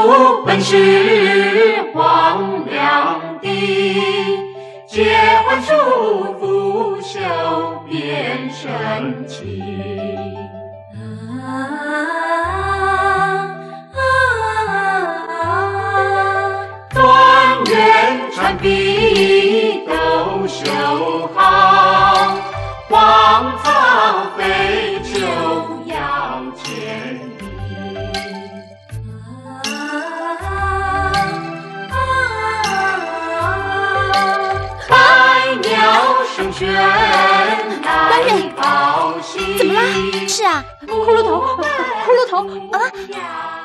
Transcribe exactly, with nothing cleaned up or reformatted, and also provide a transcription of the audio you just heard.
主本是黄粱的，结婚束缚袖变深情。鸾缘缠璧都绣好，荒草飞秋要千里。百鸟声喧来报喜。 怎么了？是啊， 骷髅头，骷髅头啊！